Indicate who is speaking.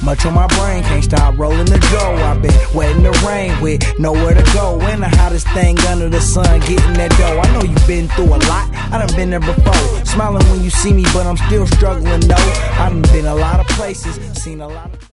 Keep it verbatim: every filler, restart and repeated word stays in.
Speaker 1: much on my brain, can't stop rolling the dough. I've been wet in the rain with nowhere to go. And the hottest thing under the sun, getting that dough. I know you've been through a lot, I done been there before. Smiling when you see me, but I'm still struggling, no. I done been a lot of places, seen a lot of